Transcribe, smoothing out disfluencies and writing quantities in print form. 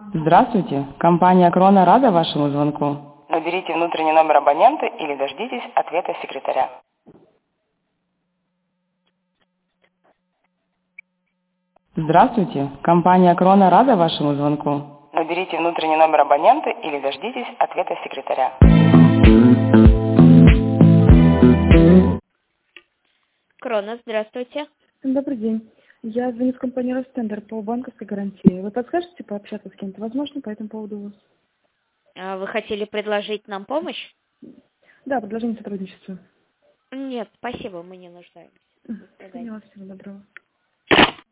Здравствуйте, компания Крона рада вашему звонку. Наберите внутренний номер абонента или дождитесь ответа секретаря. Здравствуйте, компания Крона рада вашему звонку. Наберите внутренний номер абонента или дождитесь ответа секретаря. Крона, здравствуйте. Добрый день. Я звоню в компанию Ростендер по банковской гарантии. Вы подскажете пообщаться с кем-то? Возможно, по этому поводу у вас? Вы хотели предложить нам помощь? Да, предложение сотрудничества. Нет, спасибо, мы не нуждаемся. До свидания. Поняла, всего доброго.